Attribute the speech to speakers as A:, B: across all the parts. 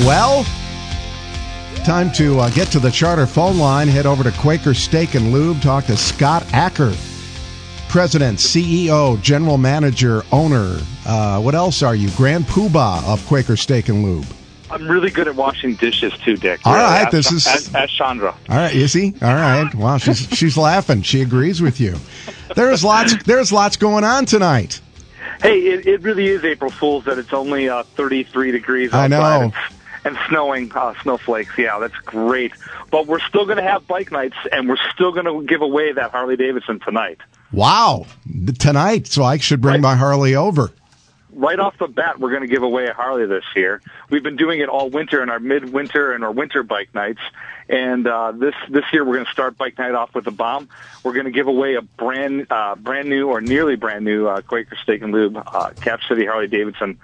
A: Well, time to get to the Charter phone line. Head over to Quaker Steak and Lube. Talk to Scott Acker, President, CEO, General Manager, Owner. What else are you? Grand Poobah of Quaker Steak and Lube.
B: I'm really good at washing dishes too, Dick.
A: All right,
B: Ask Chandra.
A: All right, is he? All right. Wow, she's laughing. She agrees with you. There's lots going on tonight.
B: Hey, it really is April Fool's that it's only 33 degrees outside.
A: I know.
B: And snowing, snowflakes. Yeah, that's great. But we're still going to have bike nights, and we're still going to give away that Harley Davidson tonight.
A: Wow, tonight. So I should bring my Harley over.
B: Right off the bat, we're going to give away a Harley this year. We've been doing it all winter in our midwinter and our winter bike nights. And this year, we're going to start bike night off with a bomb. We're going to give away a brand new or nearly brand new Quaker Steak and Lube Cap City Harley Davidson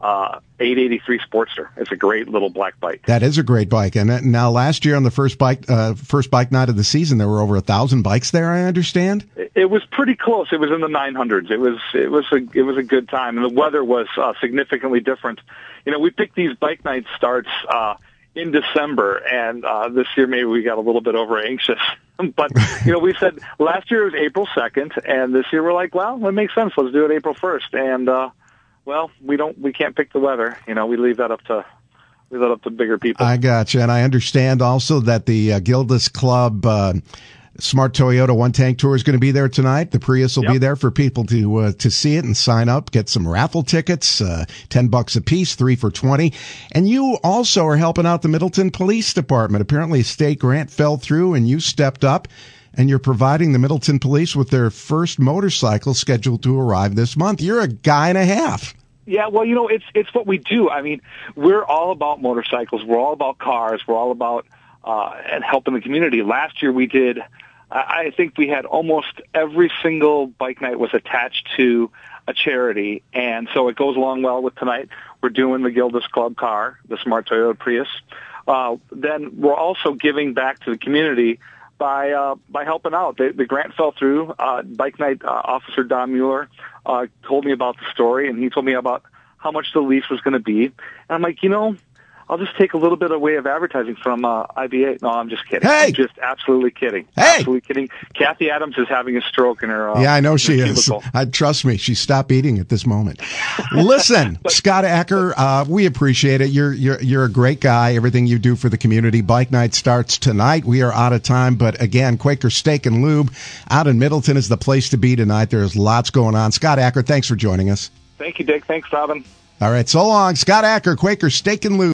B: 883 Sportster. It's a great little black bike. That is a great bike. And now last year on the first bike night of the season, there were over 1,000 bikes there, I understand. It was pretty close. It was in the 900s. It was a good time, and the weather was significantly different. You know, we picked these bike night starts in December, and this year maybe we got a little bit over anxious. But, you know, we said last year it was April 2nd, and this year we're like, well, it makes sense. Let's do it April 1st. And, well, we can't pick the weather. You know, we leave that up to bigger people. I gotcha. And I understand also that the Gildas Club Smart Toyota One Tank Tour is going to be there tonight. The Prius will be there for people to see it and sign up, get some raffle tickets, $10 a piece, 3 for $20. And you also are helping out the Middleton Police Department. Apparently a state grant fell through and you stepped up, and you're providing the Middleton Police with their first motorcycle scheduled to arrive this month. You're a guy and a half. Yeah, well, you know, it's what we do. I mean, we're all about motorcycles. We're all about cars. We're all about and helping the community. Last year we did, I think we had almost every single bike night was attached to a charity, and so it goes along well with tonight. We're doing the Gildas Club car, the Smart Toyota Prius. Then we're also giving back to the community by helping out. The grant fell through. Bike night officer Don Mueller told me about the story, and he told me about how much the lease was going to be. And I'm like, you know, I'll just take a little bit away of advertising from IBA. No, I'm just kidding. Hey! I'm just absolutely kidding. Hey! Absolutely kidding. Kathy Adams is having a stroke in her yeah, I know she is. Trust me, she stopped eating at this moment. Listen, Scott Acker, we appreciate it. You're a great guy. Everything you do for the community. Bike night starts tonight. We are out of time, but again, Quaker Steak and Lube out in Middleton is the place to be tonight. There's lots going on. Scott Acker, thanks for joining us. Thank you, Dick. Thanks, Robin. All right, so long. Scott Acker, Quaker Steak and Lube.